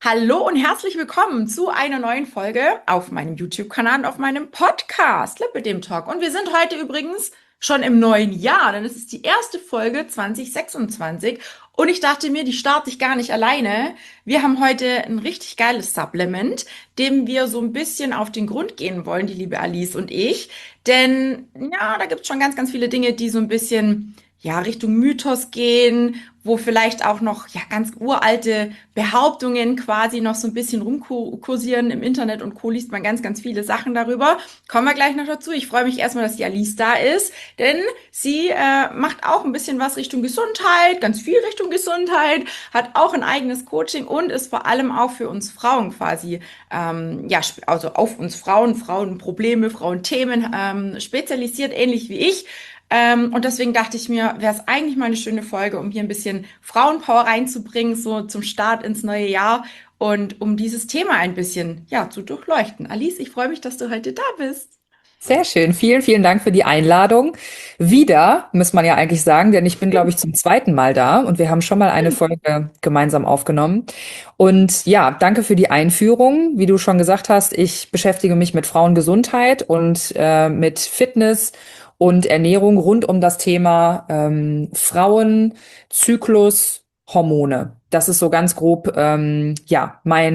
Hallo und herzlich willkommen zu einer neuen Folge auf meinem YouTube-Kanal und auf meinem Podcast Lipidem Talk. Und wir sind heute übrigens schon im neuen Jahr, denn es ist die erste Folge 2026. Und ich dachte mir, die starte ich gar nicht alleine. Wir haben heute ein richtig geiles Supplement, dem wir so ein bisschen auf den Grund gehen wollen, die liebe Alice und ich. Denn ja, da gibt es schon ganz viele Dinge, die so ein bisschen ja, Richtung Mythos gehen, wo vielleicht auch noch ja ganz uralte Behauptungen quasi noch so ein bisschen rumkursieren im Internet und Co. liest man ganz viele Sachen darüber. Kommen wir gleich noch dazu. Ich freue mich erstmal, dass die Alice da ist, denn sie macht auch ein bisschen was Richtung Gesundheit, ganz viel Richtung Gesundheit, hat auch ein eigenes Coaching und ist vor allem auch für uns Frauen quasi, ja, also auf uns Frauen, Frauenprobleme, Frauenthemen spezialisiert, ähnlich wie ich. Und deswegen dachte ich mir, wäre es eigentlich mal eine schöne Folge, um hier ein bisschen Frauenpower reinzubringen, so zum Start ins neue Jahr und um dieses Thema ein bisschen, ja, zu durchleuchten. Alice, ich freue mich, dass du heute da bist. Sehr schön. Vielen Dank für die Einladung. Wieder, muss man ja eigentlich sagen, denn ich bin, glaube ich, zum zweiten Mal da und wir haben schon mal eine Folge gemeinsam aufgenommen. Und ja, danke für die Einführung. Wie du schon gesagt hast, ich beschäftige mich mit Frauengesundheit und mit Fitness und Ernährung rund um das Thema Frauen, Zyklus, Hormone. Das ist so ganz grob, ja,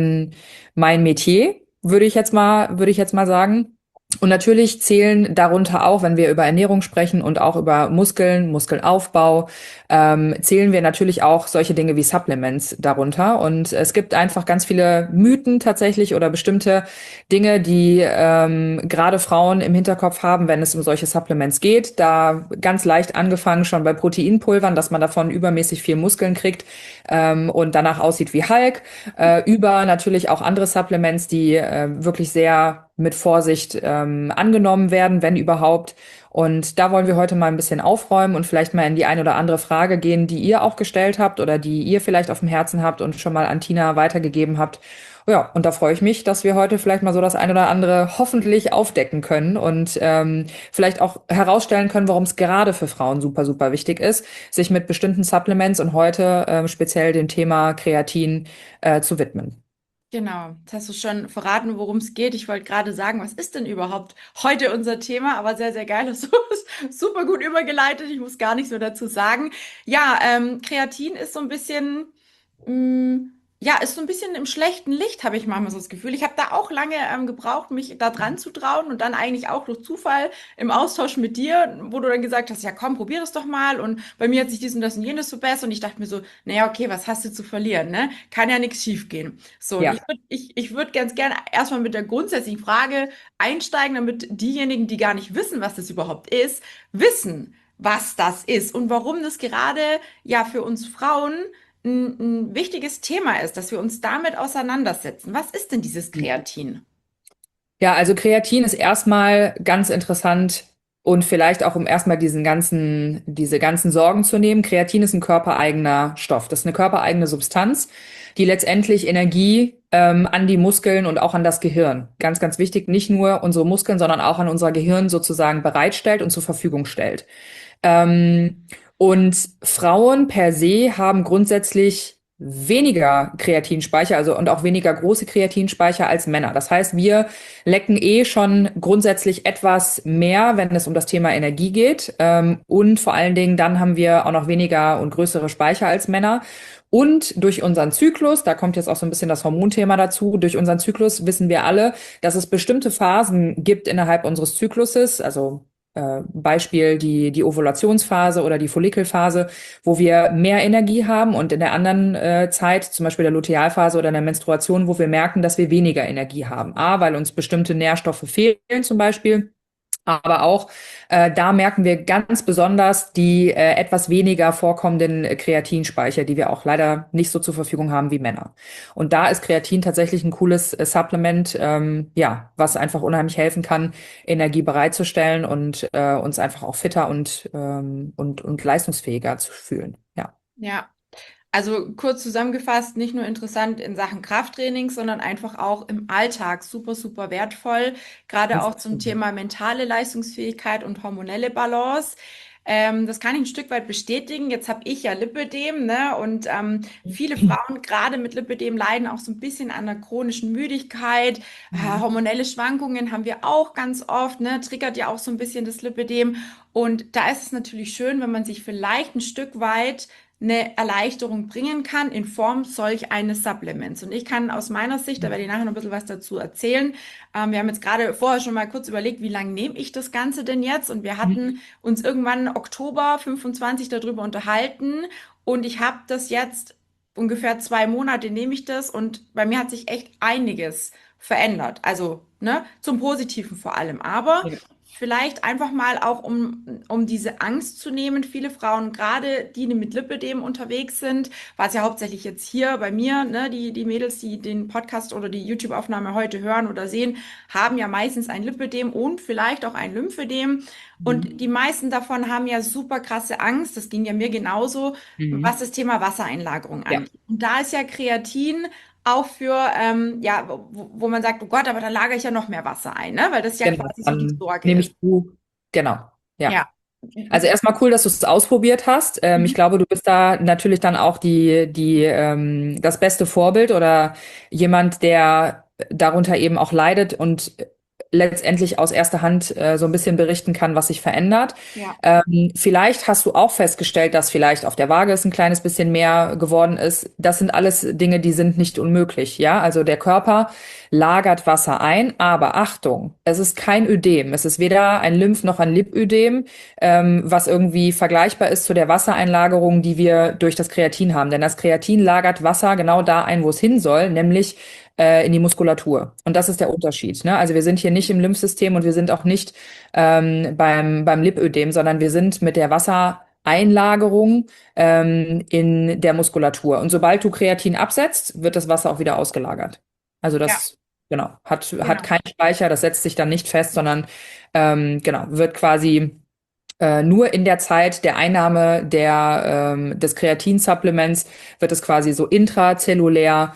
mein Metier, würde ich jetzt mal sagen. Und natürlich zählen darunter auch, wenn wir über Ernährung sprechen und auch über Muskeln, Muskelaufbau, zählen wir natürlich auch solche Dinge wie Supplements darunter. Und es gibt einfach ganz viele Mythen tatsächlich oder bestimmte Dinge, die gerade Frauen im Hinterkopf haben, wenn es um solche Supplements geht. Da ganz leicht angefangen schon bei Proteinpulvern, dass man davon übermäßig viel Muskeln kriegt und danach aussieht wie Hulk, über natürlich auch andere Supplements, die wirklich sehr mit Vorsicht angenommen werden, wenn überhaupt. Und da wollen wir heute mal ein bisschen aufräumen und vielleicht mal in die ein oder andere Frage gehen, die ihr auch gestellt habt oder die ihr vielleicht auf dem Herzen habt und schon mal an Tina weitergegeben habt. Ja, und da freue ich mich, dass wir heute vielleicht mal so das ein oder andere hoffentlich aufdecken können und vielleicht auch herausstellen können, warum es gerade für Frauen super wichtig ist, sich mit bestimmten Supplements und heute speziell dem Thema Kreatin zu widmen. Genau, jetzt hast du schon verraten, worum es geht. Ich wollte gerade sagen, was ist denn überhaupt heute unser Thema? Aber sehr geil, hast du es super gut übergeleitet. Ich muss gar nichts mehr dazu sagen. Ja, Kreatin ist so ein bisschen, ja, ist so ein bisschen im schlechten Licht, habe ich manchmal so das Gefühl. Ich habe da auch lange gebraucht, mich da dran zu trauen und dann eigentlich auch durch Zufall im Austausch mit dir, wo du dann gesagt hast, ja komm, probier es doch mal. Und bei mir hat sich dies und das und jenes verbessert und ich dachte mir so, naja, okay, was hast du zu verlieren, ne? Kann ja nichts schief gehen. So, und Ja. ich würd ganz gerne erstmal mit der grundsätzlichen Frage einsteigen, damit diejenigen, die gar nicht wissen, was das überhaupt ist, wissen, was das ist und warum das gerade ja für uns Frauen ein wichtiges Thema ist, dass wir uns damit auseinandersetzen. Was ist denn dieses Kreatin? Ja, also Kreatin ist erstmal ganz interessant und vielleicht auch, um erstmal diese ganzen Sorgen zu nehmen. Kreatin ist ein körpereigener Stoff. Das ist eine körpereigene Substanz, die letztendlich Energie an die Muskeln und auch an das Gehirn, ganz wichtig, nicht nur unsere Muskeln, sondern auch an unser Gehirn sozusagen bereitstellt und zur Verfügung stellt. Ähm, und Frauen per se haben grundsätzlich weniger Kreatinspeicher, also und auch weniger große Kreatinspeicher als Männer. Das heißt, wir lecken schon grundsätzlich etwas mehr, wenn es um das Thema Energie geht. Und vor allen Dingen dann haben wir auch noch weniger und größere Speicher als Männer. Und durch unseren Zyklus, da kommt jetzt auch so ein bisschen das Hormonthema dazu, durch unseren Zyklus wissen wir alle, dass es bestimmte Phasen gibt innerhalb unseres Zykluses, also Beispiel die Ovulationsphase oder die Follikelphase, wo wir mehr Energie haben und in der anderen Zeit, zum Beispiel der Lutealphase oder der Menstruation, wo wir merken, dass wir weniger Energie haben. A, weil uns bestimmte Nährstoffe fehlen zum Beispiel. Aber auch da merken wir ganz besonders die etwas weniger vorkommenden Kreatinspeicher, die wir auch leider nicht so zur Verfügung haben wie Männer. Und da ist Kreatin tatsächlich ein cooles Supplement, ja, was einfach unheimlich helfen kann, Energie bereitzustellen und uns einfach auch fitter und leistungsfähiger zu fühlen. Ja. Ja, also kurz zusammengefasst, nicht nur interessant in Sachen Krafttraining, sondern einfach auch im Alltag super wertvoll, gerade Ganz auch zum Thema mentale Leistungsfähigkeit und hormonelle Balance. Das kann ich ein Stück weit bestätigen. Jetzt habe ich ja Lipödem, ne? Und viele Frauen gerade mit Lipödem leiden auch so ein bisschen an einer chronischen Müdigkeit. Mhm. Hormonelle Schwankungen haben wir auch ganz oft, ne? Triggert ja auch so ein bisschen das Lipödem. Und da ist es natürlich schön, wenn man sich vielleicht ein Stück weit eine Erleichterung bringen kann in Form solch eines Supplements. Und ich kann aus meiner Sicht, da werde ich nachher noch ein bisschen was dazu erzählen. Wir haben jetzt gerade vorher schon mal kurz überlegt, wie lange nehme ich das Ganze denn jetzt? Und wir hatten uns irgendwann Oktober 25 darüber unterhalten. Und ich habe das jetzt ungefähr 2 Monate nehme ich das. Und bei mir hat sich echt einiges verändert. Also, ne, zum Positiven vor allem. Aber Ja. vielleicht einfach mal auch, um diese Angst zu nehmen. Viele Frauen, gerade die mit Lipödem unterwegs sind, was ja hauptsächlich jetzt hier bei mir, ne, die Mädels, die den Podcast oder die YouTube-Aufnahme heute hören oder sehen, haben ja meistens ein Lipödem und vielleicht auch ein Lymphödem. Und Mhm. die meisten davon haben ja super krasse Angst. Das ging ja mir genauso, was Mhm. das Thema Wassereinlagerung Ja, angeht. Und da ist ja Kreatin auch für, ja, wo man sagt, oh Gott, aber da lagere ich ja noch mehr Wasser ein, ne? Weil das ja genau. quasi so die Dann Sorge nehme ist. ich zu. Genau. Ja. Ja. Also erstmal cool, dass du es ausprobiert hast. Ich Mhm. glaube, du bist da natürlich dann auch das beste Vorbild oder jemand, der darunter eben auch leidet und letztendlich aus erster Hand so ein bisschen berichten kann, was sich verändert. Ja, Vielleicht hast du auch festgestellt, dass vielleicht auf der Waage es ein kleines bisschen mehr geworden ist. Das sind alles Dinge, die sind nicht unmöglich. Ja, also der Körper lagert Wasser ein, aber Achtung, es ist kein Ödem. Es ist weder ein Lymph- noch ein Lipödem, was irgendwie vergleichbar ist zu der Wassereinlagerung, die wir durch das Kreatin haben. Denn das Kreatin lagert Wasser genau da ein, wo es hin soll, nämlich in die Muskulatur. Und das ist der Unterschied. Ne? Also wir sind hier nicht im Lymphsystem und wir sind auch nicht beim Lipödem, sondern wir sind mit der Wassereinlagerung in der Muskulatur. Und sobald du Kreatin absetzt, wird das Wasser auch wieder ausgelagert. Also ja, das, genau, hat genau. keinen Speicher, das setzt sich dann nicht fest, sondern genau, wird quasi nur in der Zeit der Einnahme des Kreatinsupplements wird es quasi so intrazellulär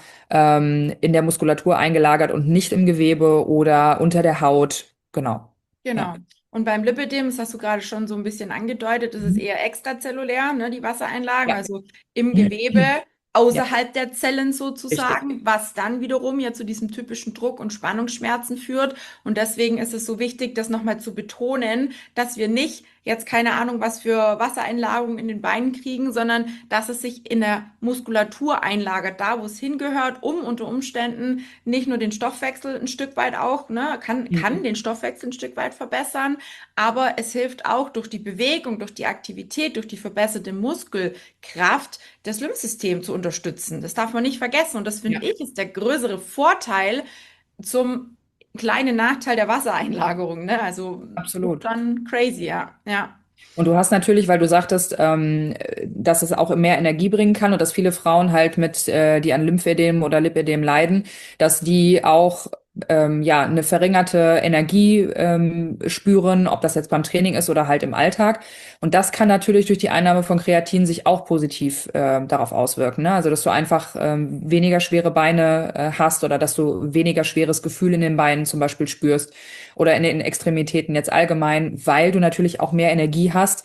in der Muskulatur eingelagert und nicht im Gewebe oder unter der Haut. Genau. Ja. Genau. Und beim Lipödem, das hast du gerade schon so ein bisschen angedeutet, das ist Mhm. eher extrazellulär, ne, die Wassereinlagen, Ja. also im Gewebe, Ja, außerhalb der Zellen richtig. sozusagen, was dann wiederum ja zu diesem typischen Druck- und Spannungsschmerzen führt. Und deswegen ist es so wichtig, das nochmal zu betonen, dass wir nicht jetzt keine Ahnung, was für Wassereinlagerungen in den Beinen kriegen, sondern dass es sich in der Muskulatur einlagert, da wo es hingehört, um unter Umständen nicht nur den Stoffwechsel ein Stück weit auch, ne, kann Mhm. den Stoffwechsel ein Stück weit verbessern, aber es hilft auch durch die Bewegung, durch die Aktivität, durch die verbesserte Muskelkraft, das Lymphsystem zu unterstützen. Das darf man nicht vergessen. Und das Ja, finde ich ist der größere Vorteil zum kleinen Nachteil der Wassereinlagerung, ne? Also absolut. schon crazy, ja. Ja. Und du hast natürlich, weil du sagtest, dass es auch mehr Energie bringen kann und dass viele Frauen halt die an Lymphödem oder Lipödem leiden, dass die auch ja eine verringerte Energie spüren, ob das jetzt beim Training ist oder halt im Alltag. Und das kann natürlich durch die Einnahme von Kreatin sich auch positiv darauf auswirken. Ne? Also dass du einfach weniger schwere Beine hast oder dass du weniger schweres Gefühl in den Beinen zum Beispiel spürst oder in den Extremitäten jetzt allgemein, weil du natürlich auch mehr Energie hast,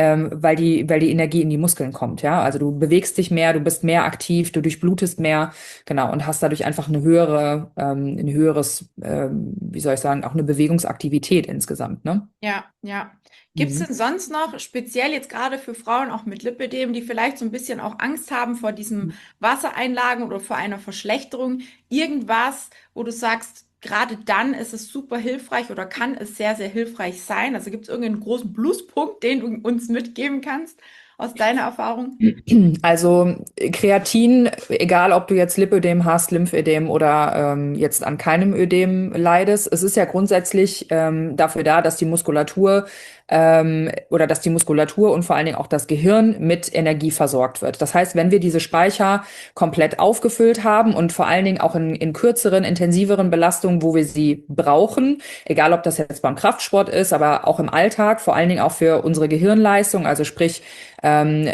weil die Energie in die Muskeln kommt, ja. Also du bewegst dich mehr, du bist mehr aktiv, du durchblutest mehr, genau, und hast dadurch einfach ein höheres, wie soll ich sagen, auch eine Bewegungsaktivität insgesamt, ne? Ja, ja. Gibt es Mhm. denn sonst noch, speziell jetzt gerade für Frauen auch mit Lipödem, die vielleicht so ein bisschen auch Angst haben vor diesem Wassereinlagen oder vor einer Verschlechterung, irgendwas, wo du sagst, gerade dann ist es super hilfreich oder kann es sehr, sehr hilfreich sein? Also gibt es irgendeinen großen Pluspunkt, den du uns mitgeben kannst aus deiner Erfahrung? Also Kreatin, egal ob du jetzt Lipödem hast, Lymphödem oder jetzt an keinem Ödem leidest, es ist ja grundsätzlich dafür da, dass die Muskulatur oder dass die Muskulatur und vor allen Dingen auch das Gehirn mit Energie versorgt wird. Das heißt, wenn wir diese Speicher komplett aufgefüllt haben und vor allen Dingen auch in kürzeren, intensiveren Belastungen, wo wir sie brauchen, egal ob das jetzt beim Kraftsport ist, aber auch im Alltag, vor allen Dingen auch für unsere Gehirnleistung, also sprich ähm,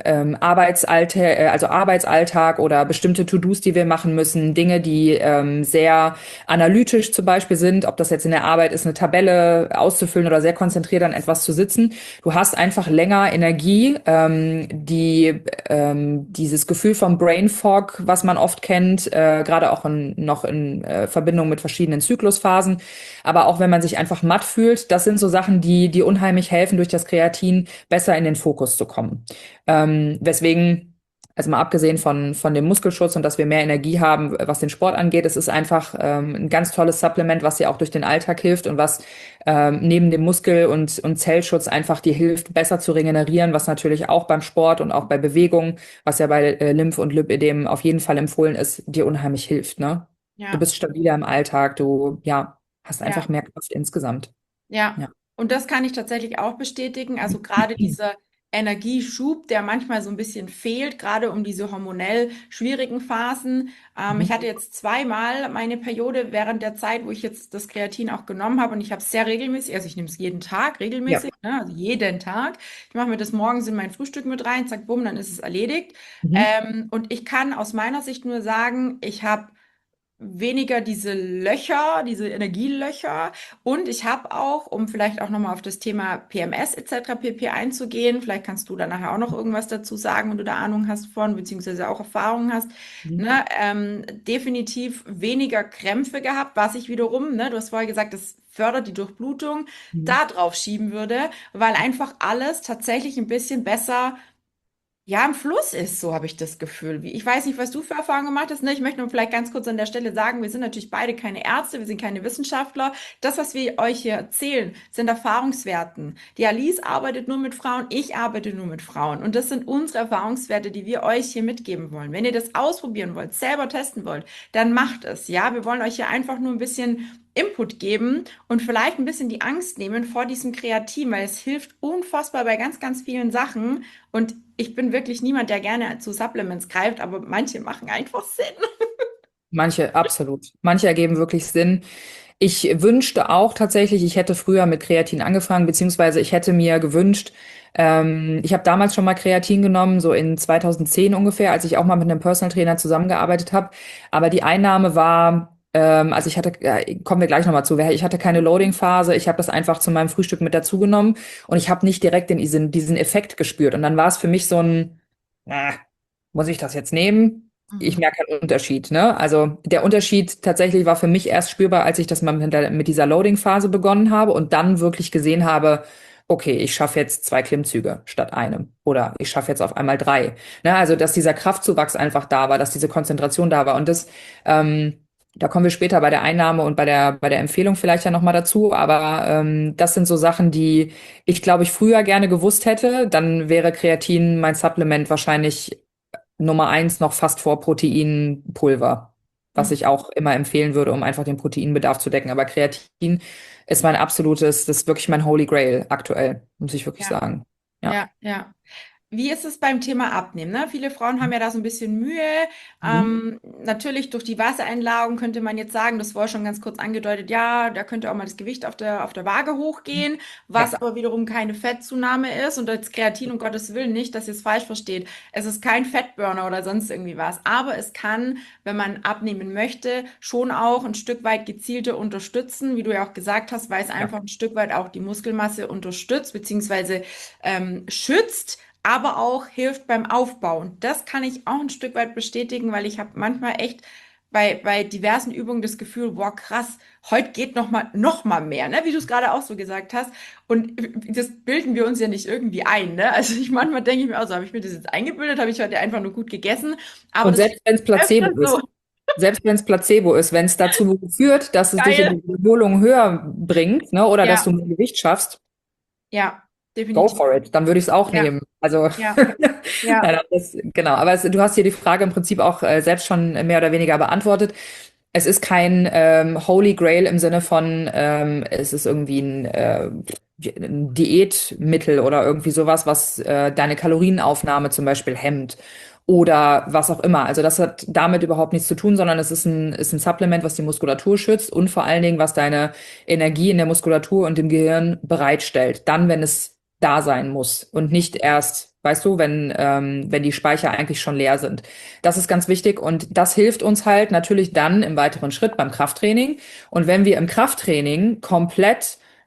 also Arbeitsalltag oder bestimmte To-Dos, die wir machen müssen, Dinge, die sehr analytisch zum Beispiel sind, ob das jetzt in der Arbeit ist, eine Tabelle auszufüllen oder sehr konzentriert an etwas zu sitzen. Du hast einfach länger Energie, dieses Gefühl vom Brain Fog, was man oft kennt, gerade auch noch in Verbindung mit verschiedenen Zyklusphasen. Aber auch wenn man sich einfach matt fühlt, das sind so Sachen, die unheimlich helfen, durch das Kreatin besser in den Fokus zu kommen. Weswegen, also mal abgesehen von dem Muskelschutz und dass wir mehr Energie haben, was den Sport angeht, es ist einfach ein ganz tolles Supplement, was dir auch durch den Alltag hilft und was neben dem Muskel- und Zellschutz einfach dir hilft, besser zu regenerieren, was natürlich auch beim Sport und auch bei Bewegung, was ja bei Lymph- und Lipödem auf jeden Fall empfohlen ist, dir unheimlich hilft, ne? Du Ja, bist stabiler im Alltag, du, ja, hast ja. einfach mehr Kraft insgesamt. Ja, Ja. und das kann ich tatsächlich auch bestätigen. Also gerade dieser Energieschub, der manchmal so ein bisschen fehlt, gerade um diese hormonell schwierigen Phasen. Ich Mhm. hatte jetzt zweimal meine Periode während der Zeit, wo ich jetzt das Kreatin auch genommen habe und ich habe es sehr regelmäßig, also ich nehme es jeden Tag Ja. regelmäßig, ne, also jeden Tag. Ich mache mir das morgens in mein Frühstück mit rein, zack, bumm, dann ist es erledigt. Mhm. Und ich kann aus meiner Sicht nur sagen, ich habe weniger diese Löcher, diese Energielöcher. Und ich habe auch, um vielleicht auch nochmal auf das Thema PMS etc. pp. Einzugehen, vielleicht kannst du da nachher auch noch irgendwas dazu sagen, wenn du da Ahnung hast von, beziehungsweise auch Erfahrungen hast, Mhm. ne, definitiv weniger Krämpfe gehabt, was ich wiederum, ne, du hast vorher gesagt, das fördert die Durchblutung, Mhm. da drauf schieben würde, weil einfach alles tatsächlich ein bisschen besser ja, im Fluss ist, so habe ich das Gefühl. Ich weiß nicht, was du für Erfahrungen gemacht hast, ne? Ich möchte nur vielleicht ganz kurz an der Stelle sagen, wir sind natürlich beide keine Ärzte, wir sind keine Wissenschaftler. Das, was wir euch hier erzählen, sind Erfahrungswerten. Die Alice arbeitet nur mit Frauen, ich arbeite nur mit Frauen. Und das sind unsere Erfahrungswerte, die wir euch hier mitgeben wollen. Wenn ihr das ausprobieren wollt, selber testen wollt, dann macht es. Ja, wir wollen euch hier einfach nur ein bisschen Input geben und vielleicht ein bisschen die Angst nehmen vor diesem Kreatin, weil es hilft unfassbar bei ganz, ganz vielen Sachen. Und ich bin wirklich niemand, der gerne zu Supplements greift, aber manche machen einfach Sinn. Manche, absolut. Manche ergeben wirklich Sinn. Ich wünschte auch tatsächlich, ich hätte früher mit Kreatin angefangen, beziehungsweise ich hätte mir gewünscht, ich habe damals schon mal Kreatin genommen, so in 2010 ungefähr, als ich auch mal mit einem Personal Trainer zusammengearbeitet habe. Aber die Einnahme war, also ich hatte, kommen wir gleich nochmal zu, ich hatte keine Loading-Phase, ich habe das einfach zu meinem Frühstück mit dazu genommen und ich habe nicht direkt diesen Effekt gespürt. Und dann war es für mich so ein, muss ich das jetzt nehmen? Ich Mhm. merke einen Unterschied, ne? Also der Unterschied tatsächlich war für mich erst spürbar, als ich das mal mit dieser Loading-Phase begonnen habe und dann wirklich gesehen habe, okay, ich schaffe jetzt 2 Klimmzüge statt einem oder ich schaffe jetzt auf einmal 3. Ne? Also dass dieser Kraftzuwachs einfach da war, dass diese Konzentration da war und das, da kommen wir später bei der Einnahme und bei der Empfehlung vielleicht ja nochmal dazu, aber das sind so Sachen, die ich glaube ich früher gerne gewusst hätte, dann wäre Kreatin mein Supplement wahrscheinlich Nummer 1 noch fast vor Proteinpulver, was Mhm. ich auch immer empfehlen würde, um einfach den Proteinbedarf zu decken. Aber Kreatin ist mein absolutes, das ist wirklich mein Holy Grail aktuell, muss ich wirklich Ja, sagen. Ja. ja, ja. Wie ist es beim Thema Abnehmen, ne? Viele Frauen haben ja da so ein bisschen Mühe. Mhm. Natürlich durch die Wassereinlagerung könnte man jetzt sagen, das war schon ganz kurz angedeutet, ja, da könnte auch mal das Gewicht auf der Waage hochgehen, was Ja. aber wiederum keine Fettzunahme ist und das Kreatin, um Gottes Willen nicht, dass ihr es falsch versteht. Es ist kein Fettburner oder sonst irgendwie was, aber es kann, wenn man abnehmen möchte, schon auch ein Stück weit gezielter unterstützen, wie du ja auch gesagt hast, weil es Ja. einfach ein Stück weit auch die Muskelmasse unterstützt, beziehungsweise schützt, aber auch hilft beim Aufbau. Und das kann ich auch ein Stück weit bestätigen, weil ich habe manchmal echt bei diversen Übungen das Gefühl, boah, krass, heute geht noch mal mehr, ne? Wie du es gerade auch so gesagt hast. Und das bilden wir uns ja nicht irgendwie ein, ne? Also ich manchmal denke ich mir auch so, habe ich mir das jetzt eingebildet, habe ich heute einfach nur gut gegessen, aber Und das selbst wenn es öfter Placebo so ist, selbst wenn es Placebo ist, wenn es dazu führt, dass es dich in geil. die Wiederholung höher bringt, ne, oder dass Ja, du mehr Gewicht schaffst, ja, go definitiv. for it. Dann würde ich es auch Ja, nehmen. Also, ja, ja. nein, genau. Aber du hast hier die Frage im Prinzip auch selbst schon mehr oder weniger beantwortet. Es ist kein Holy Grail im Sinne von, es ist irgendwie ein Diätmittel oder irgendwie sowas, was deine Kalorienaufnahme zum Beispiel hemmt oder was auch immer. Also das hat damit überhaupt nichts zu tun, sondern es ist ein Supplement, was die Muskulatur schützt und vor allen Dingen, was deine Energie in der Muskulatur und im Gehirn bereitstellt. Dann, wenn es da sein muss und nicht erst, weißt du, wenn die Speicher eigentlich schon leer sind. Das ist ganz wichtig und das hilft uns halt natürlich dann im weiteren Schritt beim Krafttraining. Und wenn wir im Krafttraining komplett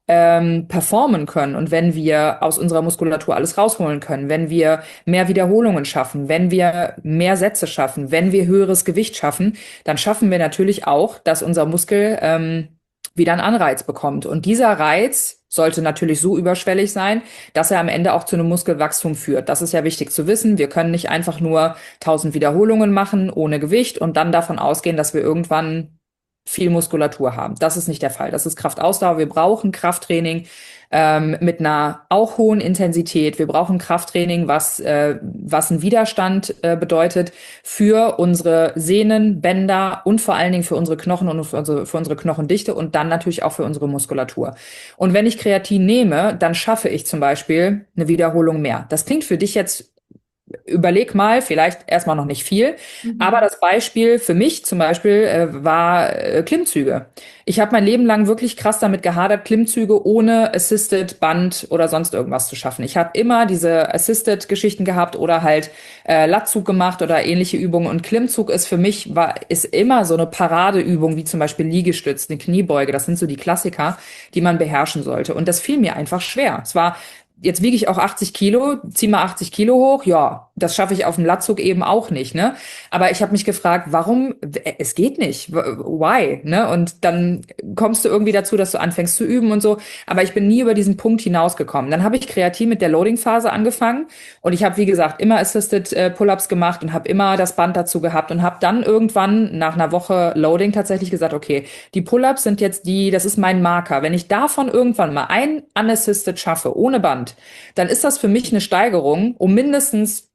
performen können und wenn wir aus unserer Muskulatur alles rausholen können, wenn wir mehr Wiederholungen schaffen, wenn wir mehr Sätze schaffen, wenn wir höheres Gewicht schaffen, dann schaffen wir natürlich auch, dass unser Muskel wieder einen Anreiz bekommt. Und dieser Reiz sollte natürlich so überschwellig sein, dass er am Ende auch zu einem Muskelwachstum führt. Das ist ja wichtig zu wissen. Wir können nicht einfach nur 1000 Wiederholungen machen ohne Gewicht und dann davon ausgehen, dass wir irgendwann viel Muskulatur haben. Das ist nicht der Fall. Das ist Kraftausdauer. Wir brauchen Krafttraining mit einer auch hohen Intensität. Wir brauchen Krafttraining, was einen Widerstand bedeutet für unsere Sehnen, Bänder und vor allen Dingen für unsere Knochen und für unsere Knochendichte und dann natürlich auch für unsere Muskulatur. Und wenn ich Kreatin nehme, dann schaffe ich zum Beispiel eine Wiederholung mehr. Das klingt für dich jetzt, überleg mal, vielleicht erstmal noch nicht viel, aber das Beispiel für mich zum Beispiel war Klimmzüge. Ich habe mein Leben lang wirklich krass damit gehadert, Klimmzüge ohne Assisted Band oder sonst irgendwas zu schaffen. Ich habe immer diese Assisted-Geschichten gehabt oder halt Latzug gemacht oder ähnliche Übungen. Und Klimmzug ist für mich ist immer so eine Paradeübung, wie zum Beispiel Liegestütz, eine Kniebeuge. Das sind so die Klassiker, die man beherrschen sollte. Und das fiel mir einfach schwer. Jetzt wiege ich auch 80 Kilo, zieh mal 80 Kilo hoch, ja, das schaffe ich auf dem Latzug eben auch nicht, ne? Aber ich habe mich gefragt, warum, es geht nicht, why, ne? Und dann kommst du irgendwie dazu, dass du anfängst zu üben und so, aber ich bin nie über diesen Punkt hinausgekommen. Dann habe ich Kreatin mit der Loading-Phase angefangen und ich habe, wie gesagt, immer Assisted Pull-ups gemacht und habe immer das Band dazu gehabt und habe dann irgendwann nach einer Woche Loading tatsächlich gesagt, okay, die Pull-ups sind jetzt das ist mein Marker. Wenn ich davon irgendwann mal ein unassisted schaffe, ohne Band, dann ist das für mich eine Steigerung um mindestens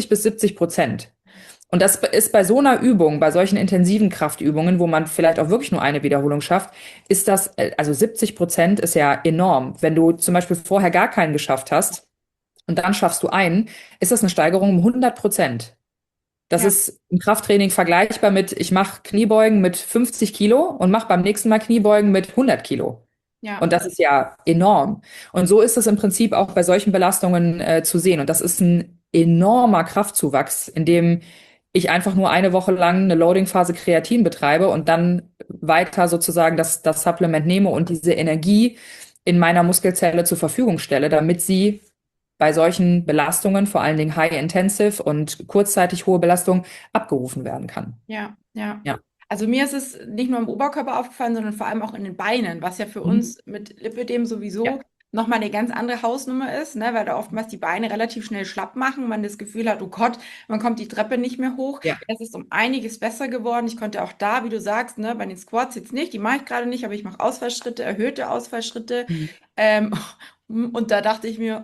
50-70%. Und das ist bei so einer Übung, bei solchen intensiven Kraftübungen, wo man vielleicht auch wirklich nur eine Wiederholung schafft, ist das, also 70% ist ja enorm. Wenn du zum Beispiel vorher gar keinen geschafft hast und dann schaffst du einen, ist das eine Steigerung um 100%. Das Ja, ist im Krafttraining vergleichbar mit, ich mache Kniebeugen mit 50 Kilo und mache beim nächsten Mal Kniebeugen mit 100 Kilo. ja, Und das ist ja enorm. Und so ist es im Prinzip auch bei solchen Belastungen zu sehen. Und das ist ein enormer Kraftzuwachs, in dem ich einfach nur eine Woche lang eine Loading-Phase Kreatin betreibe und dann weiter sozusagen das Supplement nehme und diese Energie in meiner Muskelzelle zur Verfügung stelle, damit sie bei solchen Belastungen, vor allen Dingen High-Intensive und kurzzeitig hohe Belastung, abgerufen werden kann. ja, ja. Ja. Also mir ist es nicht nur im Oberkörper aufgefallen, sondern vor allem auch in den Beinen, was ja für Mhm. uns mit Lipödem Ja. sowieso nochmal eine ganz andere Hausnummer ist, ne? Weil da oftmals die Beine relativ schnell schlapp machen, man das Gefühl hat, oh Gott, man kommt die Treppe nicht mehr hoch. Ja. Es ist um einiges besser geworden. Ich konnte auch da, wie du sagst, ne, bei den Squats jetzt nicht, die mache ich gerade nicht, aber ich mache Ausfallschritte, erhöhte Ausfallschritte. Mhm. Ähm, und da dachte ich mir,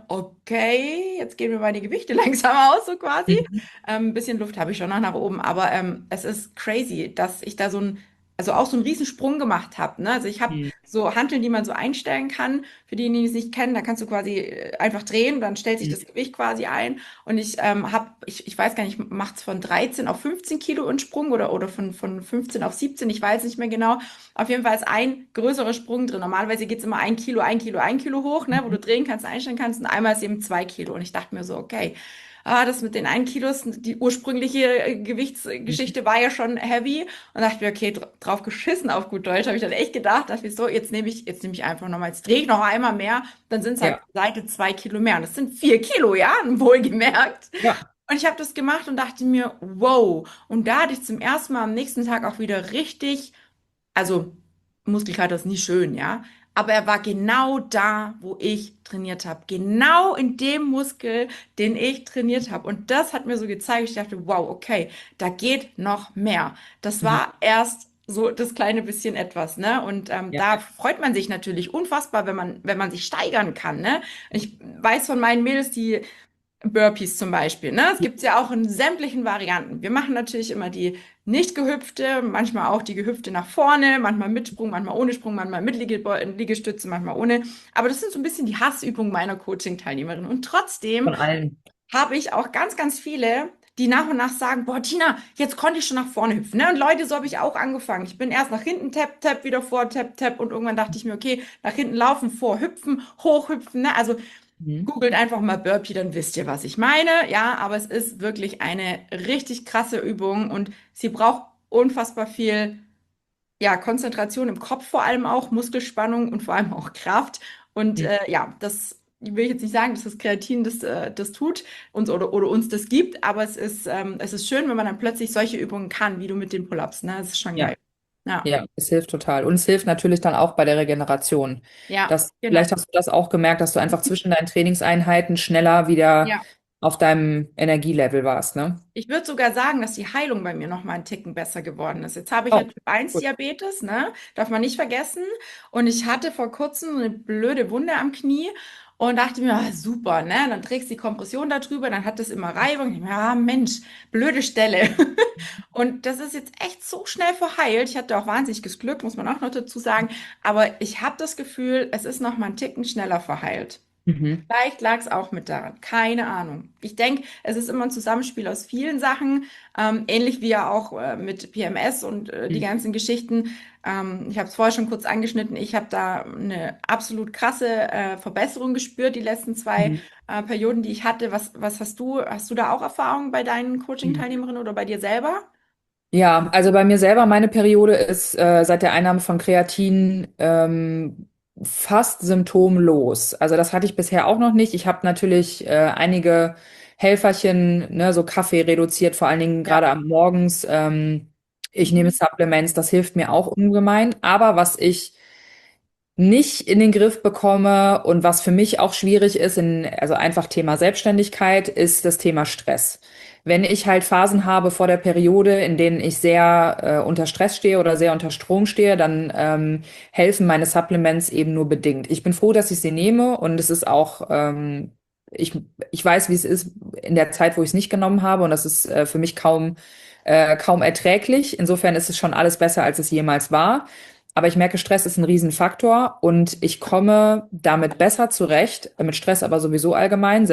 okay, jetzt gehen mir meine Gewichte langsam aus, so quasi. Mhm. Ein bisschen Luft habe ich schon noch nach oben, aber es ist crazy, dass ich da also auch so einen riesen Sprung gemacht habe. Ne? Also ich habe Mhm. so Hanteln, die man so einstellen kann. Für diejenigen, die es nicht kennen, da kannst du quasi einfach drehen und dann stellt sich das Mhm. Gewicht quasi ein. Und ich weiß gar nicht, macht es von 13 auf 15 Kilo einen Sprung oder von 15 auf 17, ich weiß nicht mehr genau. Auf jeden Fall ist ein größerer Sprung drin. Normalerweise geht es immer 1 Kilo, 1 Kilo, 1 Kilo hoch, ne, wo du drehen kannst, einstellen kannst. Und einmal ist eben 2 Kilo. Und ich dachte mir so, okay, das mit den 1 Kilos, die ursprüngliche Mhm. Gewichtsgeschichte war ja schon heavy. Und dachte mir, okay, drauf geschissen auf gut Deutsch, habe ich dann echt gedacht, dachte ich so, jetzt nehme ich einfach nochmal, jetzt drehe ich noch einmal mehr, dann sind es halt Ja. Seite 2 Kilo mehr. Und das sind 4 Kilo, ja, wohlgemerkt. Ja. Und ich habe das gemacht und dachte mir, wow. Und da hatte ich zum ersten Mal am nächsten Tag auch wieder richtig, also Muskelkater ist nie schön, ja. Aber er war genau da, wo ich trainiert habe. Genau in dem Muskel, den ich trainiert habe. Und das hat mir so gezeigt, ich dachte, wow, okay, da geht noch mehr. Das Mhm. war erst so das kleine bisschen etwas, ne? Und Ja. da freut man sich natürlich unfassbar, wenn man sich steigern kann, ne? Ich weiß von meinen Mädels, die Burpees zum Beispiel, ne? Es gibt ja auch in sämtlichen Varianten. Wir machen natürlich immer die nicht gehüpfte, manchmal auch die gehüpfte nach vorne, manchmal mit Sprung, manchmal ohne Sprung, manchmal mit Liegestütze, manchmal ohne. Aber das sind so ein bisschen die Hassübungen meiner Coaching-Teilnehmerinnen. Und trotzdem Von allen. habe ich auch ganz, ganz viele, die nach und nach sagen, boah, Tina, jetzt konnte ich schon nach vorne hüpfen. Ne? Und Leute, so habe ich auch angefangen. Ich bin erst nach hinten, tap, tap, wieder vor, tap, tap. Und irgendwann dachte ich mir, okay, nach hinten laufen, vor, hüpfen, hochhüpfen. Ne? Also Mhm. googelt einfach mal Burpee, dann wisst ihr, was ich meine. Ja, aber es ist wirklich eine richtig krasse Übung und sie braucht unfassbar viel, ja, Konzentration im Kopf vor allem auch, Muskelspannung und vor allem auch Kraft. Und ja, das will ich jetzt nicht sagen, dass das Kreatin das tut uns oder uns das gibt, aber es ist schön, wenn man dann plötzlich solche Übungen kann, wie du mit den Pull-ups, ne? Das ist schon Ja. geil. Ja, Ja, es hilft total. Und es hilft natürlich dann auch bei der Regeneration. ja, Vielleicht genau. hast du das auch gemerkt, dass du einfach zwischen deinen Trainingseinheiten schneller wieder Ja. auf deinem Energielevel warst, ne? Ich würde sogar sagen, dass die Heilung bei mir noch mal einen Ticken besser geworden ist. Jetzt habe ich ja Oh, Typ 1 gut. Diabetes, ne? Darf man nicht vergessen. Und ich hatte vor kurzem eine blöde Wunde am Knie und dachte mir, ah, super, ne? Dann trägst du die Kompression da drüber, dann hat das immer Reibung. Ich dachte mir, ja, Mensch, blöde Stelle. Und das ist jetzt echt so schnell verheilt. Ich hatte auch wahnsinniges Glück, muss man auch noch dazu sagen. Aber ich habe das Gefühl, es ist noch mal einen Ticken schneller verheilt. Mhm. Vielleicht lag es auch mit daran. Keine Ahnung. Ich denke, es ist immer ein Zusammenspiel aus vielen Sachen, ähnlich wie ja auch mit PMS und die Mhm. ganzen Geschichten. Ich habe es vorher schon kurz angeschnitten. Ich habe da eine absolut krasse Verbesserung gespürt, die letzten zwei Mhm. Perioden, die ich hatte. Was hast du? Hast du da auch Erfahrungen bei deinen Mhm. Coaching-Teilnehmerinnen oder bei dir selber? Ja, also bei mir selber, meine Periode ist seit der Einnahme von Kreatin fast symptomlos. Also das hatte ich bisher auch noch nicht. Ich habe natürlich einige Helferchen, ne, so Kaffee reduziert, vor allen Dingen Ja. gerade am Morgens. Ich nehme Mhm. Supplements, das hilft mir auch ungemein. Aber was ich nicht in den Griff bekomme und was für mich auch schwierig ist, also einfach Thema Selbstständigkeit, ist das Thema Stress. Wenn ich halt Phasen habe vor der Periode, in denen ich sehr unter Stress stehe oder sehr unter Strom stehe, dann helfen meine Supplements eben nur bedingt. Ich bin froh, dass ich sie nehme und es ist auch, ich, ich weiß, wie es ist in der Zeit, wo ich es nicht genommen habe und das ist für mich kaum erträglich. Insofern ist es schon alles besser, als es jemals war. Aber ich merke, Stress ist ein Riesenfaktor und ich komme damit besser zurecht, mit Stress aber sowieso allgemein,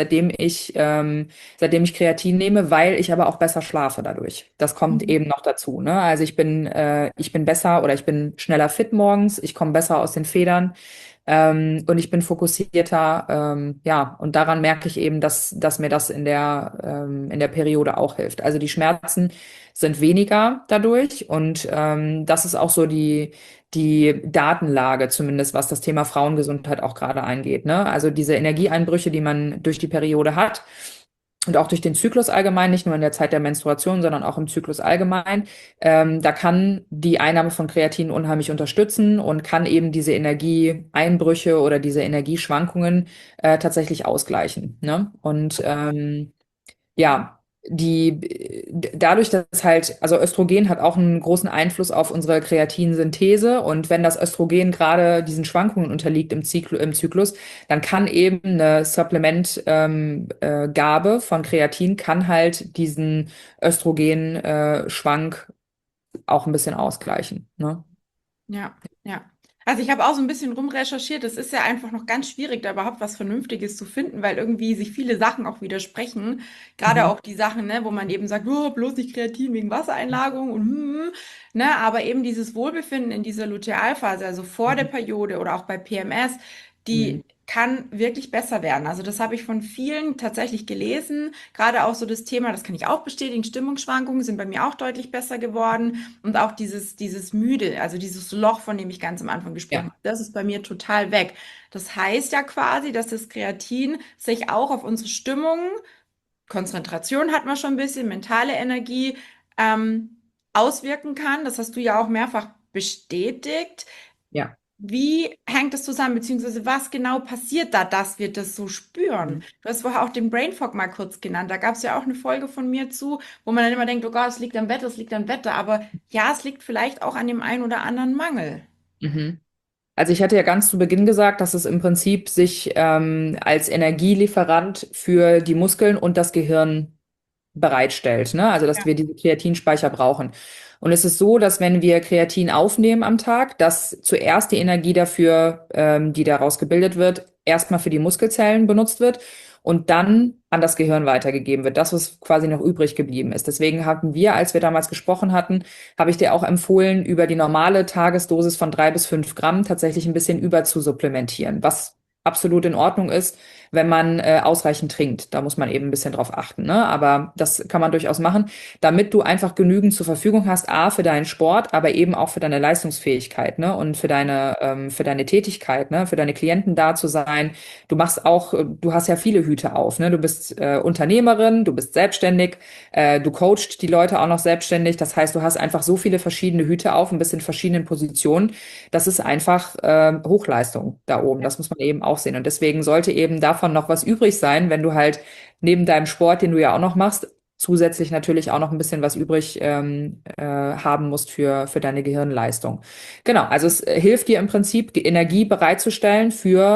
seitdem ich Kreatin nehme, weil ich aber auch besser schlafe dadurch. Das kommt Mhm. eben noch dazu, ne? Also ich bin besser oder ich bin schneller fit morgens, ich komme besser aus den Federn. Und ich bin fokussierter, ja, und daran merke ich eben, dass mir das in der Periode auch hilft. Also die Schmerzen sind weniger dadurch und das ist auch so die Datenlage, zumindest was das Thema Frauengesundheit auch gerade angeht, ne? Also diese Energieeinbrüche, die man durch die Periode hat und auch durch den Zyklus allgemein, nicht nur in der Zeit der Menstruation, sondern auch im Zyklus allgemein, da kann die Einnahme von Kreatin unheimlich unterstützen und kann eben diese Energieeinbrüche oder diese Energieschwankungen tatsächlich ausgleichen, ne? Und ja, dadurch, dass halt, also Östrogen hat auch einen großen Einfluss auf unsere Kreatinsynthese und wenn das Östrogen gerade diesen Schwankungen unterliegt im Zyklus, dann kann eben eine Gabe von Kreatin kann halt diesen Schwank auch ein bisschen ausgleichen, ne? Ja, ja. Also ich habe auch so ein bisschen rumrecherchiert. Es ist ja einfach noch ganz schwierig, da überhaupt was Vernünftiges zu finden, weil irgendwie sich viele Sachen auch widersprechen. Gerade Mhm. auch die Sachen, ne, wo man eben sagt, oh, bloß nicht Kreatin wegen Wassereinlagerung und ne, aber eben dieses Wohlbefinden in dieser Lutealphase, also vor der Mhm. Periode oder auch bei PMS, Mhm. die kann wirklich besser werden. Also das habe ich von vielen tatsächlich gelesen. Gerade auch so das Thema, das kann ich auch bestätigen, Stimmungsschwankungen sind bei mir auch deutlich besser geworden. Und auch dieses Müde, also dieses Loch, von dem ich ganz am Anfang gesprochen Ja, habe, das ist bei mir total weg. Das heißt ja quasi, dass das Kreatin sich auch auf unsere Stimmung, Konzentration hat man schon ein bisschen, mentale Energie ähm, auswirken kann. Das hast du ja auch mehrfach bestätigt. ja. Wie hängt das zusammen, beziehungsweise was genau passiert da, dass wir das so spüren? Mhm. Du hast vorher auch den Brain Fog mal kurz genannt. Da gab es ja auch eine Folge von mir zu, wo man dann immer denkt, oh Gott, es liegt am Wetter, es liegt am Wetter. Aber ja, es liegt vielleicht auch an dem einen oder anderen Mangel. Mhm. Also ich hatte ja ganz zu Beginn gesagt, dass es im Prinzip sich als Energielieferant für die Muskeln und das Gehirn bereitstellt, ne? Also dass Ja, wir diese Kreatinspeicher brauchen. Und es ist so, dass wenn wir Kreatin aufnehmen am Tag, dass zuerst die Energie dafür, die daraus gebildet wird, erstmal für die Muskelzellen benutzt wird und dann an das Gehirn weitergegeben wird, das, was quasi noch übrig geblieben ist. Deswegen hatten wir, als wir damals gesprochen hatten, habe ich dir auch empfohlen, über die normale Tagesdosis von 3 bis 5 Gramm tatsächlich ein bisschen über zu supplementieren, was absolut in Ordnung ist, wenn man ausreichend trinkt. Da muss man eben ein bisschen drauf achten, ne? Aber das kann man durchaus machen, damit du einfach genügend zur Verfügung hast, A, für deinen Sport, aber eben auch für deine Leistungsfähigkeit, ne? Und für deine Tätigkeit, ne? Für deine Klienten da zu sein. Du hast ja viele Hüte auf, ne? Du bist Unternehmerin, du bist selbstständig, du coachst die Leute auch noch selbstständig. Das heißt, du hast einfach so viele verschiedene Hüte auf, ein bisschen in verschiedenen Positionen. Das ist einfach Hochleistung da oben. Das muss man eben auch sehen. Und deswegen sollte eben davon noch was übrig sein, wenn du halt neben deinem Sport, den du ja auch noch machst, zusätzlich natürlich auch noch ein bisschen was übrig haben musst für deine Gehirnleistung. Genau, also es hilft dir im Prinzip, die Energie bereitzustellen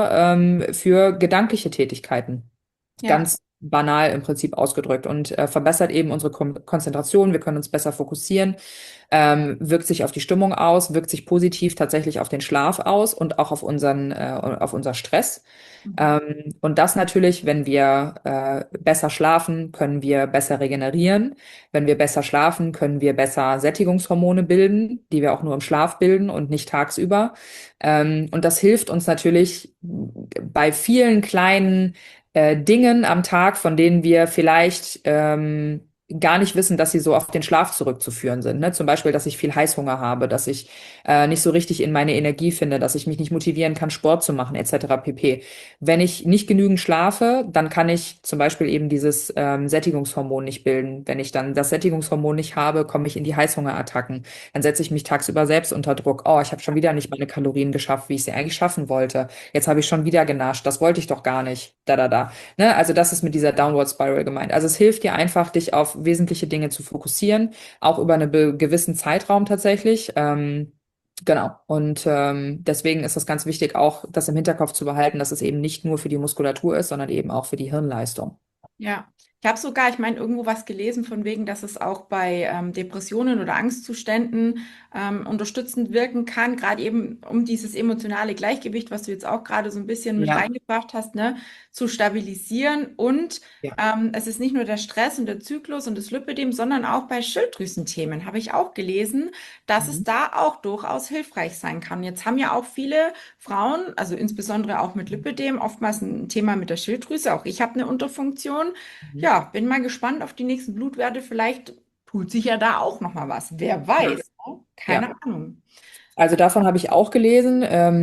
für gedankliche Tätigkeiten. Ja, Ganz banal im Prinzip ausgedrückt und verbessert eben unsere Konzentration. Wir können uns besser fokussieren, wirkt sich auf die Stimmung aus, wirkt sich positiv tatsächlich auf den Schlaf aus und auch auf unser Stress. mhm. Und das natürlich, wenn wir besser schlafen, können wir besser regenerieren. Wenn wir besser schlafen, können wir besser Sättigungshormone bilden, die wir auch nur im Schlaf bilden und nicht tagsüber. Und das hilft uns natürlich bei vielen kleinen Dingen am Tag, von denen wir vielleicht gar nicht wissen, dass sie so auf den Schlaf zurückzuführen sind. Ne? Zum Beispiel, dass ich viel Heißhunger habe, dass ich nicht so richtig in meine Energie finde, dass ich mich nicht motivieren kann, Sport zu machen, etc. pp. Wenn ich nicht genügend schlafe, dann kann ich zum Beispiel eben dieses Sättigungshormon nicht bilden. Wenn ich dann das Sättigungshormon nicht habe, komme ich in die Heißhungerattacken. Dann setze ich mich tagsüber selbst unter Druck. Oh, ich habe schon wieder nicht meine Kalorien geschafft, wie ich sie eigentlich schaffen wollte. Jetzt habe ich schon wieder genascht. Das wollte ich doch gar nicht. Da, da, da. Ne? Also das ist mit dieser Downward Spiral gemeint. Also es hilft dir einfach, dich auf wesentliche Dinge zu fokussieren, auch über einen gewissen Zeitraum tatsächlich. Genau. Und deswegen ist das ganz wichtig, auch das im Hinterkopf zu behalten, dass es eben nicht nur für die Muskulatur ist, sondern eben auch für die Hirnleistung. Ja, ich habe sogar, ich meine, irgendwo was gelesen von wegen, dass es auch bei Depressionen oder Angstzuständen unterstützend wirken kann, gerade eben um dieses emotionale Gleichgewicht, was du jetzt auch gerade so ein bisschen mit Ja, reingebracht hast, ne, zu stabilisieren. Und ja. es ist nicht nur der Stress und der Zyklus und das Lipödem, sondern auch bei Schilddrüsenthemen habe ich auch gelesen, dass es Mhm. da auch durchaus hilfreich sein kann. Jetzt haben ja auch viele Frauen, also insbesondere auch mit Lipödem, oftmals ein Thema mit der Schilddrüse. Auch ich habe eine Unterfunktion. Mhm. Ja, bin mal gespannt auf die nächsten Blutwerte. Vielleicht tut sich ja da auch noch mal was. Wer Ja. weiß, ne? Ja. Keine Ahnung. Also davon habe ich auch gelesen.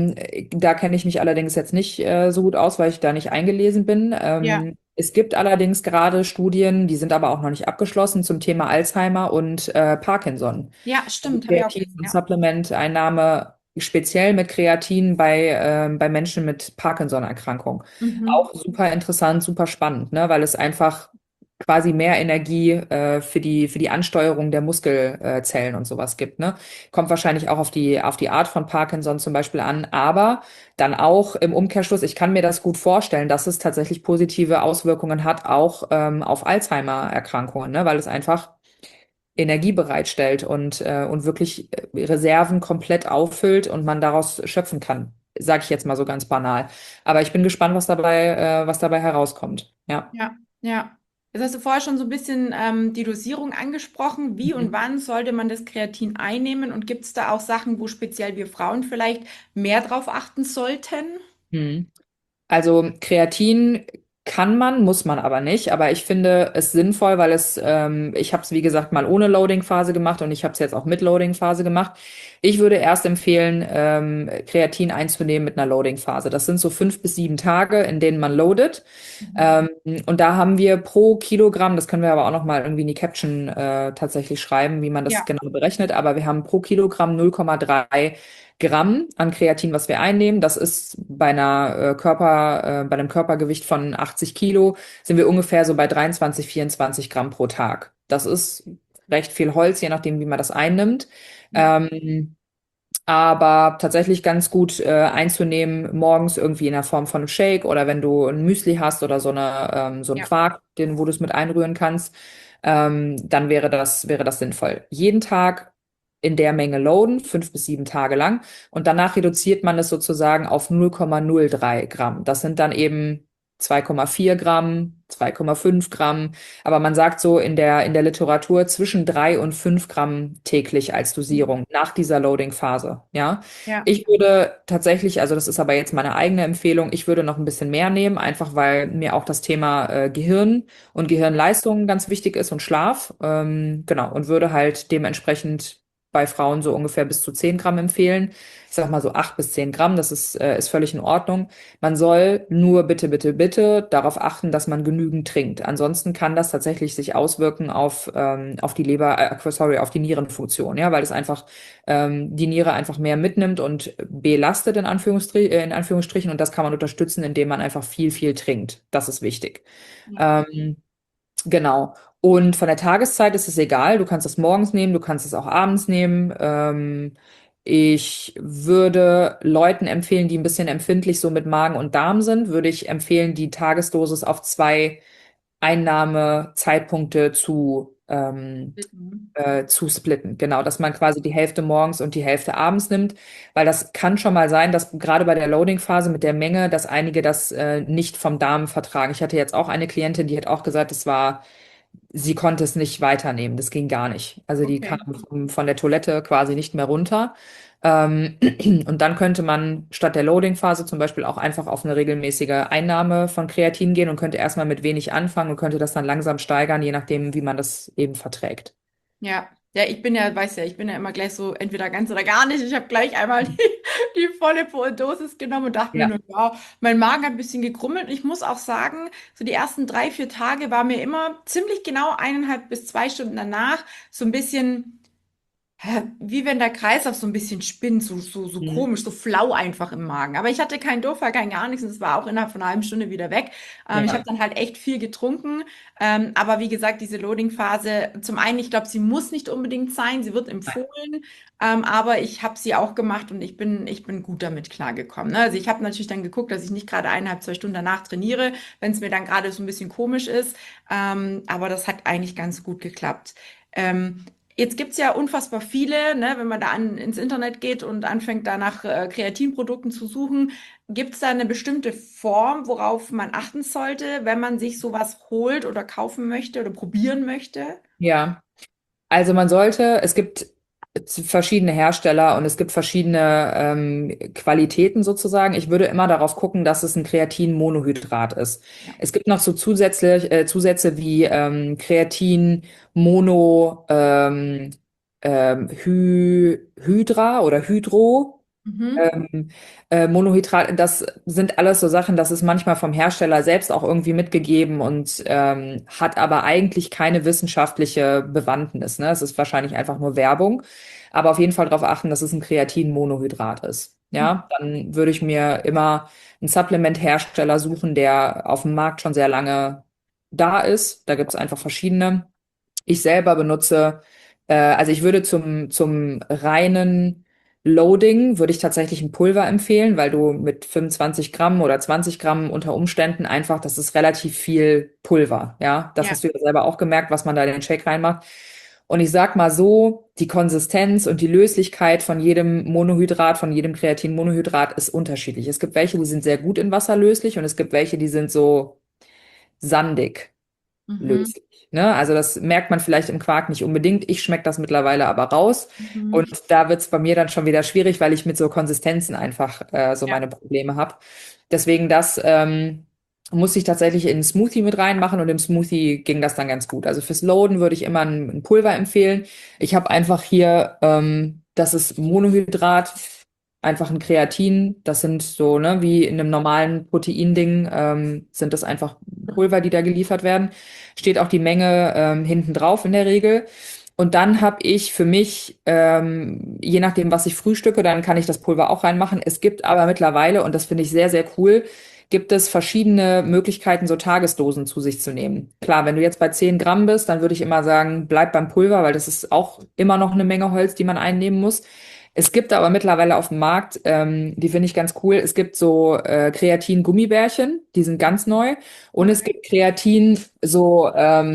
Da kenne ich mich allerdings jetzt nicht so gut aus, weil ich da nicht eingelesen bin. Ja, Es gibt allerdings gerade Studien, die sind aber auch noch nicht abgeschlossen zum Thema Alzheimer und Parkinson. ja, Also stimmt, habe ich auch Kreatin- gelesen. und Ja. Supplementeinnahme speziell mit Kreatin bei Menschen mit Parkinson-Erkrankung. Mhm. Auch super interessant, super spannend, ne? Weil es einfach quasi mehr Energie für die Ansteuerung der Muskelzellen und sowas gibt, ne? Kommt wahrscheinlich auch auf die Art von Parkinson zum Beispiel an, aber dann auch im Umkehrschluss, ich kann mir das gut vorstellen, dass es tatsächlich positive Auswirkungen hat, auch auf Alzheimer-Erkrankungen, ne? Weil es einfach Energie bereitstellt und wirklich Reserven komplett auffüllt und man daraus schöpfen kann. Sage ich jetzt mal so ganz banal. Aber ich bin gespannt, was dabei herauskommt. Ja. Ja, ja. Jetzt hast du vorher schon so ein bisschen die Dosierung angesprochen. Wie und Mhm. wann sollte man das Kreatin einnehmen? Und gibt es da auch Sachen, wo speziell wir Frauen vielleicht mehr drauf achten sollten? Mhm. Also Kreatin kann man, muss man aber nicht. Aber ich finde es sinnvoll, weil ich habe es wie gesagt mal ohne Loading-Phase gemacht und ich habe es jetzt auch mit Loading-Phase gemacht. Ich würde erst empfehlen, Kreatin einzunehmen mit einer Loading-Phase. Das sind so 5 bis 7 Tage, in denen man loadet. Mhm. Ähm, und da haben wir pro Kilogramm, das können wir aber auch noch mal irgendwie in die Caption tatsächlich schreiben, wie man das Ja, genau berechnet. Aber wir haben pro Kilogramm 0,3 Gramm an Kreatin, was wir einnehmen. Das ist bei einem Körpergewicht von 80 Kilo, sind wir ungefähr so bei 23, 24 Gramm pro Tag. Das ist recht viel Holz, je nachdem, wie man das einnimmt. ja, Ähm, aber tatsächlich ganz gut einzunehmen, morgens irgendwie in der Form von einem Shake oder wenn du ein Müsli hast oder so ein ja, Quark, wo du es mit einrühren kannst, dann wäre das sinnvoll. Jeden Tag in der Menge loaden, 5 bis 7 Tage lang. Und danach reduziert man es sozusagen auf 0,03 Gramm. Das sind dann eben 2,4 Gramm, 2,5 Gramm. Aber man sagt so in der Literatur zwischen 3 und 5 Gramm täglich als Dosierung nach dieser Loading-Phase. Ja. Ja. Ich würde tatsächlich, also das ist aber jetzt meine eigene Empfehlung, ich würde noch ein bisschen mehr nehmen, einfach weil mir auch das Thema Gehirn und Gehirnleistung ganz wichtig ist und Schlaf. Genau, und würde halt dementsprechend bei Frauen so ungefähr bis zu 10 Gramm empfehlen. Ich sag mal so 8 bis 10 Gramm, das ist völlig in Ordnung. Man soll nur bitte, bitte, bitte darauf achten, dass man genügend trinkt. Ansonsten kann das tatsächlich sich auswirken auf die Leber, sorry, auf die Nierenfunktion, ja, weil es einfach die Niere einfach mehr mitnimmt und belastet in Anführungsstrichen. Und das kann man unterstützen, indem man einfach viel, viel trinkt. Das ist wichtig. Ja. Ähm, Genau. Und von der Tageszeit ist es egal. Du kannst es morgens nehmen, du kannst es auch abends nehmen. Ich würde Leuten empfehlen, die ein bisschen empfindlich so mit Magen und Darm sind, würde ich empfehlen, die Tagesdosis auf 2 Einnahmezeitpunkte zu splitten. Genau, dass man quasi die Hälfte morgens und die Hälfte abends nimmt, weil das kann schon mal sein, dass gerade bei der Loading-Phase mit der Menge, dass einige das nicht vom Darm vertragen. Ich hatte jetzt auch eine Klientin, die hat auch gesagt, sie konnte es nicht weiternehmen. Das ging gar nicht. Also die kam Okay. von der Toilette quasi nicht mehr runter. Ähm, und dann könnte man statt der Loading-Phase zum Beispiel auch einfach auf eine regelmäßige Einnahme von Kreatin gehen und könnte erstmal mit wenig anfangen und könnte das dann langsam steigern, je nachdem, wie man das eben verträgt. Ja. Ja, ich bin ja, weiß ja, ich bin ja immer gleich so entweder ganz oder gar nicht. Ich habe gleich einmal die volle Dosis genommen und dachte mir Ja. nur, ja, mein Magen hat ein bisschen gekrummelt. Und ich muss auch sagen, so die ersten 3, 4 Tage war mir immer ziemlich genau 1,5 bis 2 Stunden danach so ein bisschen. Wie wenn der Kreislauf so ein bisschen spinnt, so Mhm. komisch, so flau einfach im Magen. Aber ich hatte keinen Durchfall, kein gar nichts und es war auch innerhalb von einer halben Stunde wieder weg. Ich habe Ja. dann halt echt viel getrunken. Aber wie gesagt, diese Loading-Phase, zum einen, ich glaube, sie muss nicht unbedingt sein, sie wird empfohlen. Aber ich habe sie auch gemacht und ich bin gut damit klargekommen. Ne? Also ich habe natürlich dann geguckt, dass ich nicht gerade 1,5, 2 Stunden danach trainiere, wenn es mir dann gerade so ein bisschen komisch ist. Aber das hat eigentlich ganz gut geklappt. Ähm, Jetzt gibt's ja unfassbar viele, ne, wenn man da ins Internet geht und anfängt, da nach Kreatinprodukten zu suchen. Gibt's da eine bestimmte Form, worauf man achten sollte, wenn man sich sowas holt oder kaufen möchte oder probieren möchte? Ja. Also es gibt verschiedene Hersteller und es gibt verschiedene Qualitäten sozusagen. Ich würde immer darauf gucken, dass es ein Kreatinmonohydrat ist. Ja. Es gibt noch so Zusätze wie Kreatin-Mono Hydra oder Hydro. Mhm. Ähm, Monohydrat, das sind alles so Sachen, das ist manchmal vom Hersteller selbst auch irgendwie mitgegeben und hat aber eigentlich keine wissenschaftliche Bewandtnis. Ne? Es ist wahrscheinlich einfach nur Werbung. Aber auf jeden Fall darauf achten, dass es ein Kreatin-Monohydrat ist. Ja, dann würde ich mir immer einen Supplement-Hersteller suchen, der auf dem Markt schon sehr lange da ist. Da gibt es einfach verschiedene. Ich selber benutze, also ich würde zum reinen Loading, würde ich tatsächlich ein Pulver empfehlen, weil du mit 25 Gramm oder 20 Gramm unter Umständen einfach, das ist relativ viel Pulver, ja. Das Ja. hast du ja selber auch gemerkt, was man da in den Shake reinmacht. Und ich sag mal so, die Konsistenz und die Löslichkeit von jedem Monohydrat, von jedem Kreatinmonohydrat ist unterschiedlich. Es gibt welche, die sind sehr gut in Wasser löslich und es gibt welche, die sind so sandig Mhm. löslich. Ne? Also das merkt man vielleicht im Quark nicht unbedingt. Ich schmecke das mittlerweile aber raus. Und Mhm. da wird es bei mir dann schon wieder schwierig, weil ich mit so Konsistenzen einfach so Ja. meine Probleme habe. Deswegen das muss ich tatsächlich in einen Smoothie mit reinmachen und im Smoothie ging das dann ganz gut. Also fürs Loaden würde ich immer ein Pulver empfehlen. Ich habe einfach hier, das ist Monohydrat, einfach ein Kreatin. Das sind so, ne, wie in einem normalen Proteinding, sind das einfach Pulver, die da geliefert werden. Steht auch die Menge hinten drauf in der Regel. Und dann habe ich für mich, je nachdem, was ich frühstücke, dann kann ich das Pulver auch reinmachen. Es gibt aber mittlerweile, und das finde ich sehr, sehr cool, gibt es verschiedene Möglichkeiten, so Tagesdosen zu sich zu nehmen. Klar, wenn du jetzt bei 10 Gramm bist, dann würde ich immer sagen, bleib beim Pulver, weil das ist auch immer noch eine Menge Holz, die man einnehmen muss. Es gibt aber mittlerweile auf dem Markt, die finde ich ganz cool, es gibt so Kreatin-Gummibärchen, die sind ganz neu. Und es Okay. gibt Kreatin, so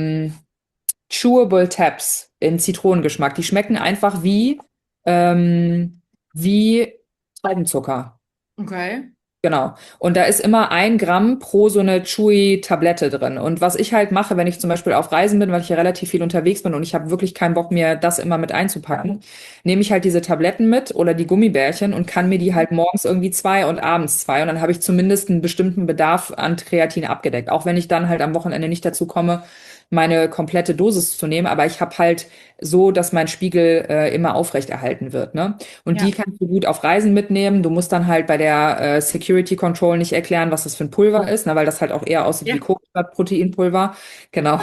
Chewable Tabs in Zitronengeschmack. Die schmecken einfach wie Traubenzucker. Okay. Genau. Und da ist immer 1 Gramm pro so eine Chewy-Tablette drin. Und was ich halt mache, wenn ich zum Beispiel auf Reisen bin, weil ich ja relativ viel unterwegs bin und ich habe wirklich keinen Bock mir das immer mit einzupacken, nehme ich halt diese Tabletten mit oder die Gummibärchen und kann mir die halt morgens irgendwie 2 und abends 2. Und dann habe ich zumindest einen bestimmten Bedarf an Kreatin abgedeckt. Auch wenn ich dann halt am Wochenende nicht dazu komme, meine komplette Dosis zu nehmen. Aber ich habe halt so, dass mein Spiegel immer aufrechterhalten wird, ne? Und die Ja, kannst du gut auf Reisen mitnehmen. Du musst dann halt bei der Security Control nicht erklären, was das für ein Pulver ist, ne, weil das halt auch eher aussieht wie ja, Coke statt Proteinpulver. Genau.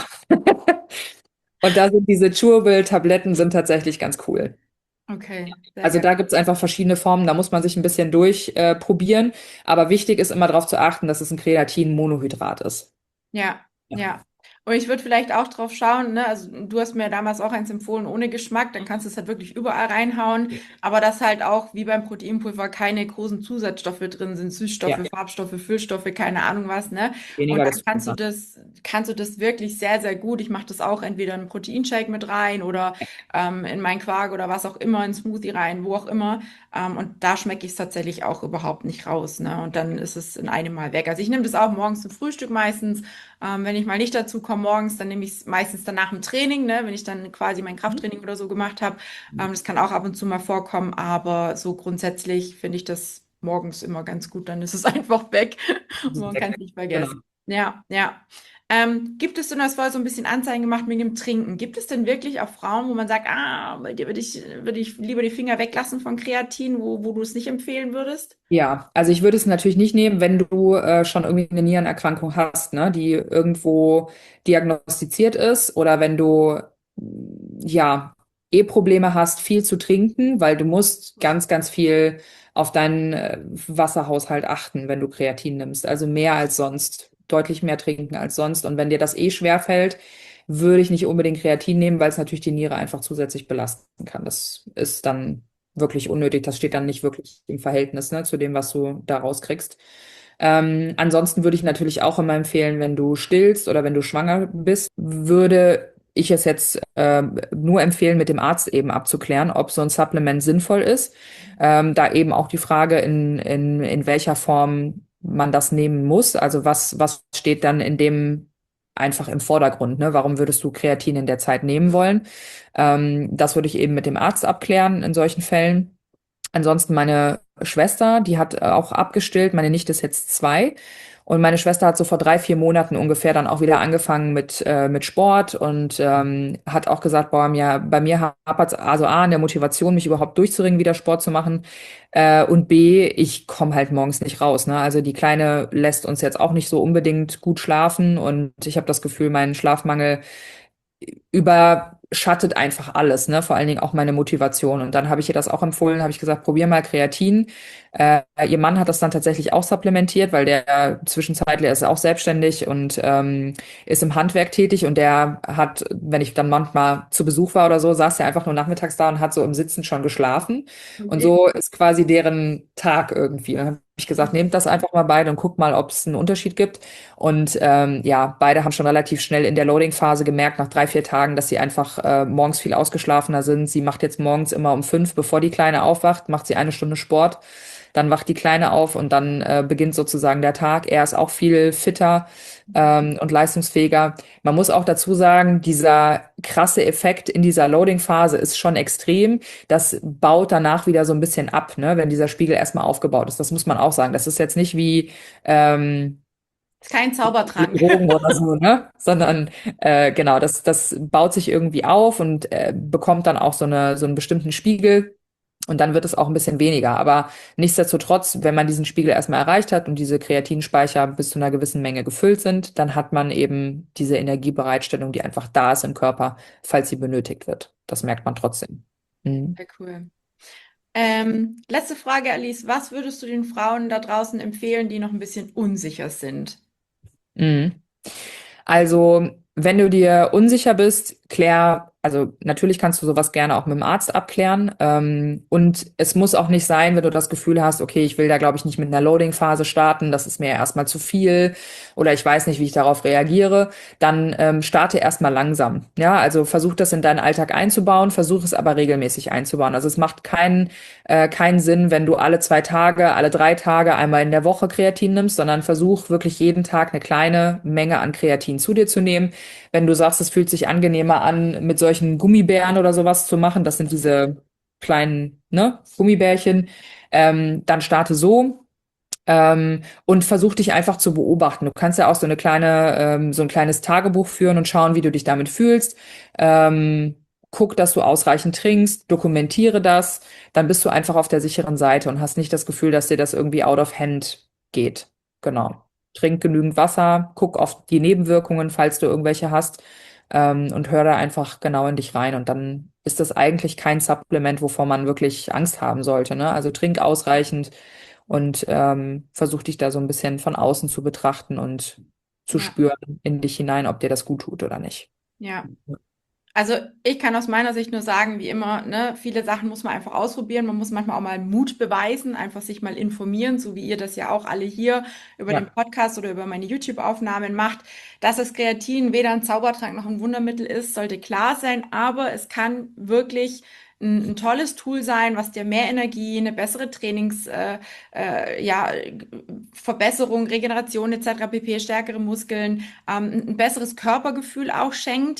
Und da sind diese Chewable-Tabletten sind tatsächlich ganz cool. okay, sehr Also geil. da gibt's einfach verschiedene Formen, da muss man sich ein bisschen durchprobieren. Probieren. Aber wichtig ist immer darauf zu achten, dass es ein Kreatin-Monohydrat ist. Ja, Ja. ja. Und ich würde vielleicht auch drauf schauen, ne? Also du hast mir damals auch eins empfohlen ohne Geschmack, dann kannst du es halt wirklich überall reinhauen, aber dass halt auch wie beim Proteinpulver keine großen Zusatzstoffe drin sind, Ja, Süßstoffe, Farbstoffe, Füllstoffe, keine Ahnung was, ne? Und weniger dann ist besser. kannst du das wirklich sehr, sehr gut. Ich mache das auch entweder in einen Proteinshake mit rein oder in meinen Quark oder was auch immer, in Smoothie rein, wo auch immer. Und da schmecke ich es tatsächlich auch überhaupt nicht raus, ne? Und dann ist es in einem Mal weg. Also ich nehme das auch morgens zum Frühstück meistens. Wenn ich mal nicht dazu komme morgens, dann nehme ich es meistens danach im Training, ne? Wenn ich dann quasi mein Krafttraining oder so gemacht habe. Das kann auch ab und zu mal vorkommen, aber so grundsätzlich finde ich das morgens immer ganz gut. Dann ist es einfach weg und man kann es nicht Genau. vergessen. Ja, ja. Gibt es denn, das war so ein bisschen Anzeigen gemacht wegen dem Trinken, gibt es denn wirklich auch Frauen, wo man sagt, bei dir würde ich lieber die Finger weglassen von Kreatin, wo du es nicht empfehlen würdest? Ja, also ich würde es natürlich nicht nehmen, wenn du schon irgendwie eine Nierenerkrankung hast, ne, die irgendwo diagnostiziert ist oder wenn du ja Probleme hast, viel zu trinken, weil du musst ganz, ganz viel auf deinen Wasserhaushalt achten, wenn du Kreatin nimmst. Also mehr als sonst, deutlich mehr trinken als sonst. Und wenn dir das schwer fällt, würde ich nicht unbedingt Kreatin nehmen, weil es natürlich die Niere einfach zusätzlich belasten kann. Das ist dann wirklich unnötig. Das steht dann nicht wirklich im Verhältnis, ne, zu dem, was du da rauskriegst. Ansonsten würde ich natürlich auch immer empfehlen, wenn du stillst oder wenn du schwanger bist, würde ich es jetzt nur empfehlen, mit dem Arzt eben abzuklären, ob so ein Supplement sinnvoll ist. Da eben auch die Frage, in welcher Form man das nehmen muss. Also was steht dann in dem einfach im Vordergrund, ne? Warum würdest du Kreatin in der Zeit nehmen wollen? Das würde ich eben mit dem Arzt abklären in solchen Fällen. Ansonsten meine Schwester, die hat auch abgestillt. Meine Nichte ist jetzt 2. Und meine Schwester hat so vor 3, 4 Monaten ungefähr dann auch wieder angefangen mit Sport und hat auch gesagt, boah, bei mir hapert es also A, an der Motivation, mich überhaupt durchzuringen, wieder Sport zu machen. Und B, ich komme halt morgens nicht raus. Ne? Also die Kleine lässt uns jetzt auch nicht so unbedingt gut schlafen und ich habe das Gefühl, mein Schlafmangel überschattet einfach alles, ne? Vor allen Dingen auch meine Motivation. Und dann habe ich ihr das auch empfohlen, habe ich gesagt, probier mal Kreatin. Ihr Mann hat das dann tatsächlich auch supplementiert, weil der zwischenzeitlich ist auch selbstständig und ist im Handwerk tätig und der hat, wenn ich dann manchmal zu Besuch war oder so, saß der einfach nur nachmittags da und hat so im Sitzen schon geschlafen. Und Okay. so ist quasi deren Tag irgendwie. Und dann habe ich gesagt, nehmt das einfach mal beide und guckt mal, ob es einen Unterschied gibt. Und ja, beide haben schon relativ schnell in der Loading-Phase gemerkt, nach 3, 4 Tagen, dass sie einfach morgens viel ausgeschlafener sind. Sie macht jetzt morgens immer um 5, bevor die Kleine aufwacht, macht sie 1 Stunde Sport. Dann wacht die Kleine auf und dann beginnt sozusagen der Tag. Er ist auch viel fitter und leistungsfähiger. Man muss auch dazu sagen, dieser krasse Effekt in dieser Loading-Phase ist schon extrem. Das baut danach wieder so ein bisschen ab, ne, wenn dieser Spiegel erstmal aufgebaut ist. Das muss man auch sagen. Das ist jetzt nicht wie Ist kein wie Zaubertrank. Drogen oder so, ne? Sondern genau, das baut sich irgendwie auf und bekommt dann auch so einen bestimmten Spiegel und dann wird es auch ein bisschen weniger. Aber nichtsdestotrotz, wenn man diesen Spiegel erstmal erreicht hat und diese Kreatinspeicher bis zu einer gewissen Menge gefüllt sind, dann hat man eben diese Energiebereitstellung, die einfach da ist im Körper, falls sie benötigt wird. Das merkt man trotzdem. Mhm. Sehr cool. Letzte Frage, Alice. Was würdest du den Frauen da draußen empfehlen, die noch ein bisschen unsicher sind? Mhm. Also, wenn du dir unsicher bist, klär also natürlich kannst du sowas gerne auch mit dem Arzt abklären. Und es muss auch nicht sein, wenn du das Gefühl hast, okay, ich will da, glaube ich, nicht mit einer Loading-Phase starten, das ist mir erstmal zu viel oder ich weiß nicht, wie ich darauf reagiere, dann starte erstmal langsam. Ja, also versuch das in deinen Alltag einzubauen, versuch es aber regelmäßig einzubauen. Also es macht keinen Sinn, wenn du alle 2 Tage, alle 3 Tage einmal in der Woche Kreatin nimmst, sondern versuch wirklich jeden Tag eine kleine Menge an Kreatin zu dir zu nehmen. Wenn du sagst, es fühlt sich angenehmer an, mit solchen Gummibären oder sowas zu machen, das sind diese kleinen, ne, Gummibärchen, dann starte so. Und versuch dich einfach zu beobachten. Du kannst ja auch so ein kleines Tagebuch führen und schauen, wie du dich damit fühlst. Guck, dass du ausreichend trinkst, dokumentiere das, dann bist du einfach auf der sicheren Seite und hast nicht das Gefühl, dass dir das irgendwie out of hand geht. Genau. Trink genügend Wasser, guck auf die Nebenwirkungen, falls du irgendwelche hast, und hör da einfach genau in dich rein. Und dann ist das eigentlich kein Supplement, wovor man wirklich Angst haben sollte, ne? Also trink ausreichend und versuch dich da so ein bisschen von außen zu betrachten und zu Ja, spüren in dich hinein, ob dir das gut tut oder nicht. ja. Also ich kann aus meiner Sicht nur sagen, wie immer, ne, viele Sachen muss man einfach ausprobieren. Man muss manchmal auch mal Mut beweisen, einfach sich mal informieren, so wie ihr das ja auch alle hier über den Ja, Podcast oder über meine YouTube-Aufnahmen macht. Dass das Kreatin weder ein Zaubertrank noch ein Wundermittel ist, sollte klar sein, aber es kann wirklich ein tolles Tool sein, was dir mehr Energie, eine bessere ja, Verbesserung, Regeneration etc. pp, stärkere Muskeln, ein besseres Körpergefühl auch schenkt.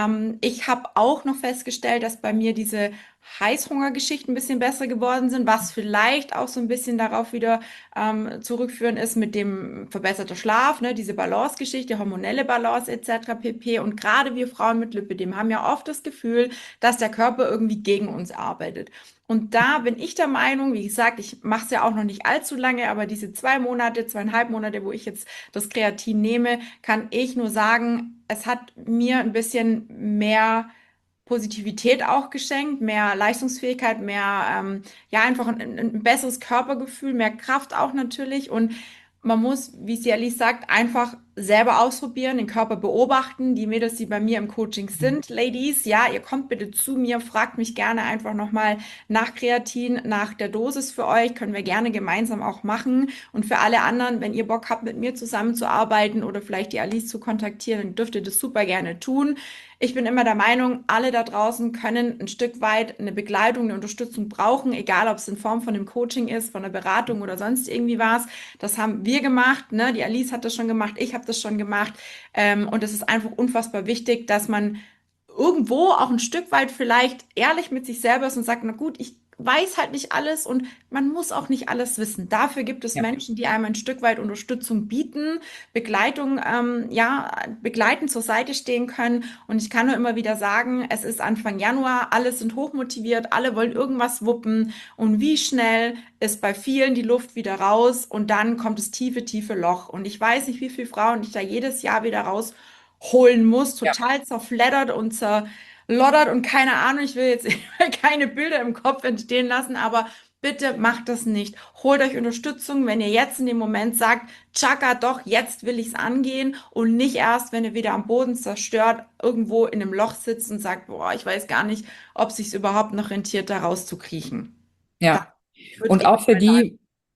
Ich habe auch noch festgestellt, dass bei mir diese Heißhungergeschichten ein bisschen besser geworden sind, was vielleicht auch so ein bisschen darauf wieder zurückführen ist mit dem verbesserten Schlaf, ne, diese Balance-Geschichte, hormonelle Balance etc. pp. Und gerade wir Frauen mit Lipödem haben ja oft das Gefühl, dass der Körper irgendwie gegen uns arbeitet. Und da bin ich der Meinung, wie gesagt, ich mache es ja auch noch nicht allzu lange, aber diese 2 Monate, 2,5 Monate, wo ich jetzt das Kreatin nehme, kann ich nur sagen, es hat mir ein bisschen mehr Positivität auch geschenkt, mehr Leistungsfähigkeit, mehr, ja, einfach ein besseres Körpergefühl, mehr Kraft auch natürlich. Und man muss, wie sie Alice sagt, einfach selber ausprobieren, den Körper beobachten. Die Mädels, die bei mir im Coaching sind, Ladies, ja, ihr kommt bitte zu mir, fragt mich gerne einfach nochmal nach Kreatin, nach der Dosis für euch, können wir gerne gemeinsam auch machen. Und für alle anderen, wenn ihr Bock habt, mit mir zusammenzuarbeiten oder vielleicht die Alice zu kontaktieren, dann dürft ihr das super gerne tun. Ich bin immer der Meinung, alle da draußen können ein Stück weit eine Begleitung, eine Unterstützung brauchen, egal ob es in Form von einem Coaching ist, von einer Beratung oder sonst irgendwie was. Das haben wir gemacht, ne? Die Alice hat das schon gemacht, ich habe das schon gemacht. Und es ist einfach unfassbar wichtig, dass man irgendwo auch ein Stück weit vielleicht ehrlich mit sich selber ist und sagt, na gut, ich weiß halt nicht alles und man muss auch nicht alles wissen. Dafür gibt es ja, Menschen, die einem ein Stück weit Unterstützung bieten, Begleitung, ja, begleiten zur Seite stehen können. Und ich kann nur immer wieder sagen, es ist Anfang Januar, alle sind hochmotiviert, alle wollen irgendwas wuppen. Und wie schnell ist bei vielen die Luft wieder raus und dann kommt das tiefe, tiefe Loch. Und ich weiß nicht, wie viele Frauen ich da jedes Jahr wieder rausholen muss, ja, total zerfleddert und zerloddert und keine Ahnung, ich will jetzt keine Bilder im Kopf entstehen lassen, aber bitte macht das nicht. Holt euch Unterstützung, wenn ihr jetzt in dem Moment sagt, Chaka, doch, jetzt will ich's angehen und nicht erst, wenn ihr wieder am Boden zerstört, irgendwo in einem Loch sitzt und sagt, boah, ich weiß gar nicht, ob sich's überhaupt noch rentiert, da rauszukriechen. Das ja. würde Und ich auch für mal sagen.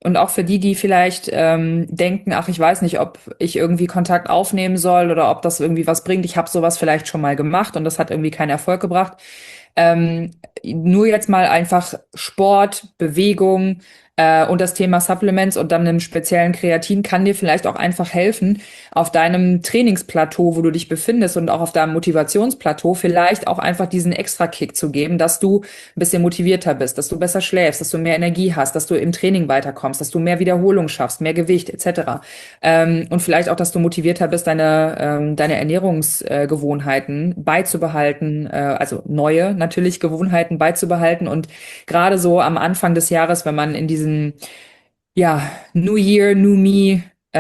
die vielleicht denken, ach, ich weiß nicht, ob ich irgendwie Kontakt aufnehmen soll oder ob das irgendwie was bringt. Ich habe sowas vielleicht schon mal gemacht und das hat irgendwie keinen Erfolg gebracht. Ähm, Nur jetzt mal einfach Sport, Bewegung und das Thema Supplements und dann einem speziellen Kreatin kann dir vielleicht auch einfach helfen, auf deinem Trainingsplateau, wo du dich befindest und auch auf deinem Motivationsplateau vielleicht auch einfach diesen Extra-Kick zu geben, dass du ein bisschen motivierter bist, dass du besser schläfst, dass du mehr Energie hast, dass du im Training weiterkommst, dass du mehr Wiederholung schaffst, mehr Gewicht etc. Und vielleicht auch, dass du motivierter bist, deine Ernährungsgewohnheiten beizubehalten, also neue natürlich Gewohnheiten beizubehalten. Und gerade so am Anfang des Jahres, wenn man in diesen, ja, New Year, New Me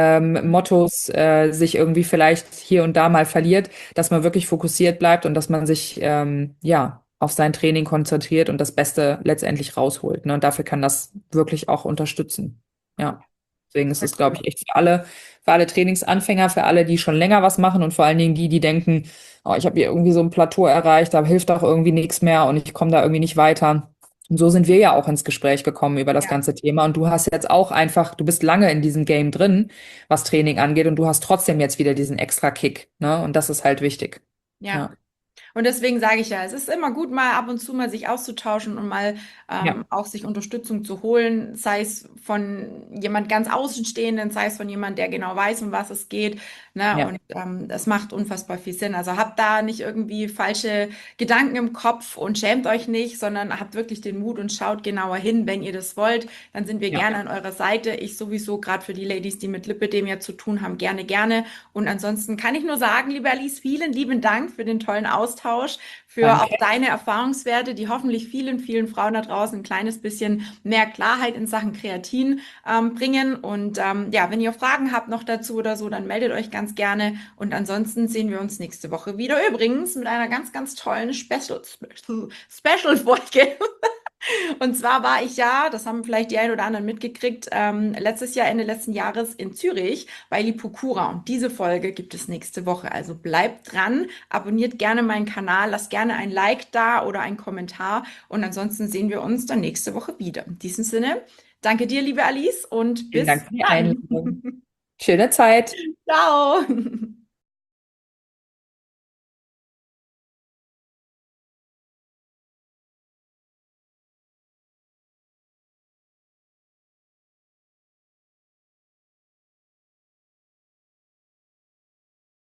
Mottos sich irgendwie vielleicht hier und da mal verliert, dass man wirklich fokussiert bleibt und dass man sich ja auf sein Training konzentriert und das Beste letztendlich rausholt. Ne? Und dafür kann das wirklich auch unterstützen. Ja. Deswegen ist Sehr es, glaube cool. ich, echt für alle Trainingsanfänger, für alle, die schon länger was machen und vor allen Dingen die, die denken, oh, ich habe hier irgendwie so ein Plateau erreicht, da hilft doch irgendwie nichts mehr und ich komme da irgendwie nicht weiter. Und so sind wir ja auch ins Gespräch gekommen über das Ja. ganze Thema. Und du hast jetzt auch einfach, du bist lange in diesem Game drin, was Training angeht, und du hast trotzdem jetzt wieder diesen extra Kick, ne? Und das ist halt wichtig. Ja. Ja, Und deswegen sage ich ja, es ist immer gut, mal ab und zu mal sich auszutauschen und mal ja, auch sich Unterstützung zu holen, sei es von jemand ganz Außenstehenden, sei es von jemand, der genau weiß, um was es geht. Ne? ja, Und das macht unfassbar viel Sinn. Also habt da nicht irgendwie falsche Gedanken im Kopf und schämt euch nicht, sondern habt wirklich den Mut und schaut genauer hin, wenn ihr das wollt. Dann sind wir ja. gerne an eurer Seite. Ich sowieso, gerade für die Ladies, die mit Lipidem ja zu tun haben, gerne, gerne. Und ansonsten kann ich nur sagen, liebe Alice, vielen lieben Dank für den tollen Austausch, für auch Danke. deine Erfahrungswerte, die hoffentlich vielen, vielen Frauen da draußen ein kleines bisschen mehr Klarheit in Sachen Kreatin bringen. Und ja, wenn ihr Fragen habt noch dazu oder so, dann meldet euch ganz gerne. Und ansonsten sehen wir uns nächste Woche wieder. Übrigens mit einer ganz, ganz tollen Special-Folge. Und zwar war ich ja, das haben vielleicht die einen oder anderen mitgekriegt, letztes Jahr, Ende letzten Jahres in Zürich bei Lipokura. Und diese Folge gibt es nächste Woche. Also bleibt dran, abonniert gerne meinen Kanal, lasst gerne ein Like da oder einen Kommentar. Und ansonsten sehen wir uns dann nächste Woche wieder. In diesem Sinne, danke dir, liebe Alice, und Vielen bis Dank für die dann. Einladung. Schöne Zeit. Ciao.